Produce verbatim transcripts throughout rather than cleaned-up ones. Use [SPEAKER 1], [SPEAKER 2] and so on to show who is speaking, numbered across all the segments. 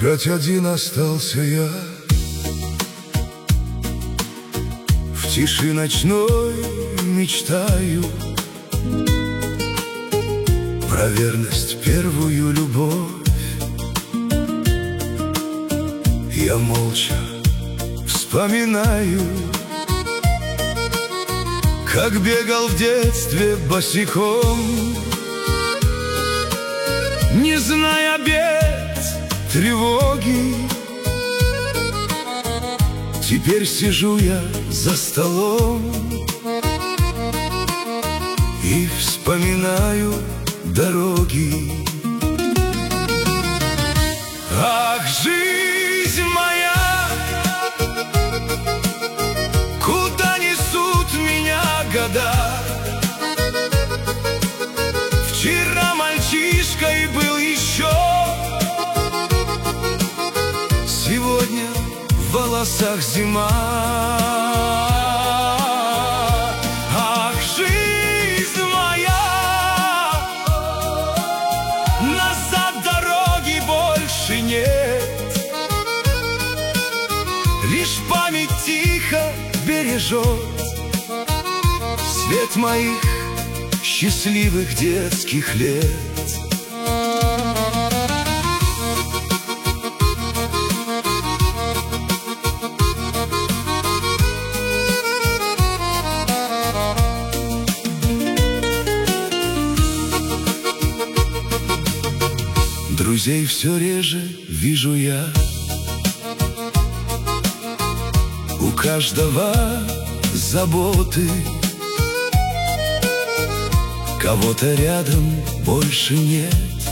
[SPEAKER 1] Опять один остался я в тиши ночной, мечтаю про верность, первую любовь. Я молча вспоминаю, как бегал в детстве босиком, не зная бед, тревоги. Теперь сижу я за столом и вспоминаю дороги. Ах, жизнь моя, куда несут меня года? Вчера мальчишкой был еще, сегодня в волосах зима. Ах, жизнь моя, назад дороги больше нет, лишь память тихо бережет свет моих счастливых детских лет. Друзей все реже вижу я, у каждого заботы, кого-то рядом больше нет.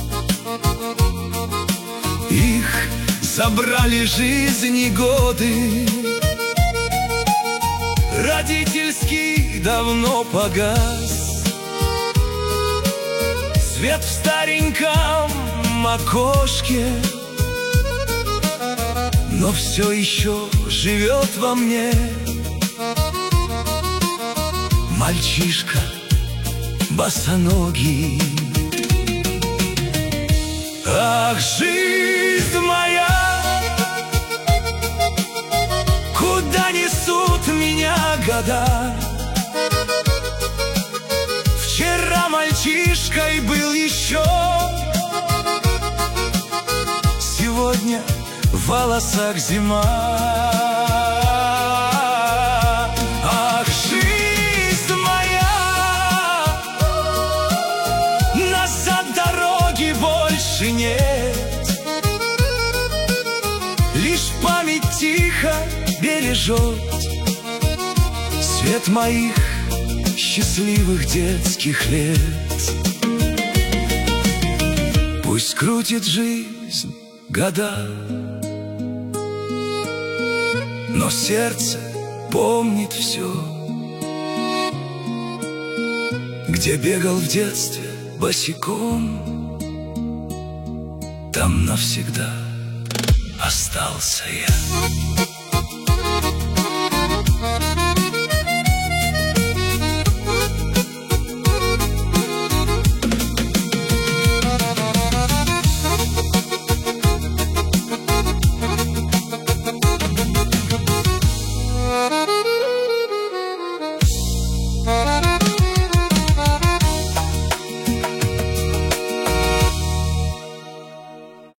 [SPEAKER 1] Их забрали жизни годы, родительский давно погас, свет в стареньком окошке, но все еще живет во мне мальчишка босоногий. Ах, жизнь моя, куда несут меня года? Вчера мальчишкой был еще, сегодня в волосах зима. Ах, жизнь моя, назад дороги больше нет, лишь память тихо бережет свет моих счастливых детских лет. Пусть крутит жизнь года, но сердце помнит все, где бегал в детстве босиком, там навсегда остался я.